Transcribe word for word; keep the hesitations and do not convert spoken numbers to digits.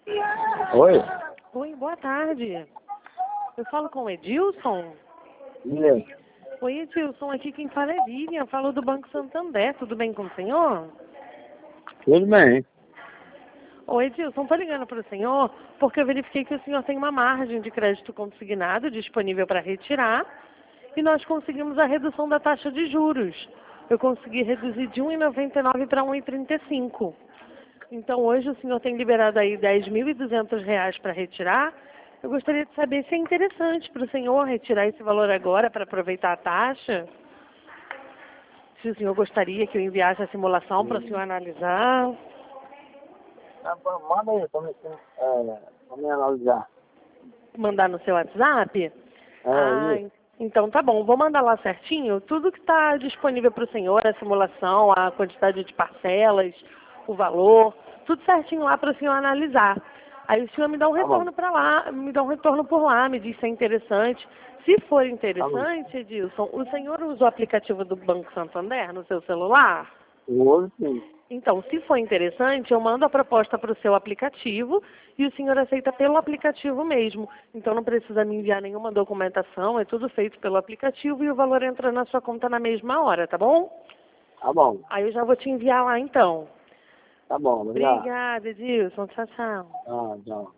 Oi? Oi, boa tarde. Eu falo com o Edilson? E aí? Oi, Edilson, aqui quem fala é Vivian, falo do Banco Santander, tudo bem com o senhor? Tudo bem. Oi, Edilson, estou ligando para o senhor porque eu verifiquei que o senhor tem uma margem de crédito consignado disponível para retirar e nós conseguimos a redução da taxa de juros. Eu consegui reduzir de um vírgula noventa e nove para um vírgula trinta e cinco. Então hoje o senhor tem liberado aí dez mil e duzentos reais para retirar. Eu gostaria de saber se é interessante para o senhor retirar esse valor agora para aproveitar a taxa. Se o senhor gostaria que eu enviasse a simulação para o senhor analisar. Ah, pô, manda aí pra mim, é, pra mim analisar. Mandar no seu WhatsApp? É, Ah, isso. então tá bom. Vou mandar lá certinho tudo que está disponível para o senhor, a simulação, a quantidade de parcelas, o valor, tudo certinho lá para o senhor analisar. Aí o senhor me dá um Tá bom. retorno para lá, me dá um retorno por lá, me diz se é interessante. Se for Tá bom. interessante, Edilson, o senhor usa o aplicativo do Banco Santander no seu celular? Hoje sim. Então, se for interessante, eu mando a proposta para o seu aplicativo e o senhor aceita pelo aplicativo mesmo. Então, não precisa me enviar nenhuma documentação, é tudo feito pelo aplicativo e o valor entra na sua conta na mesma hora, tá bom? Tá bom. Aí eu já vou te enviar lá, então. Tá bom, obrigado. Obrigada, Edilson. Tchau, tchau. Ah, tchau.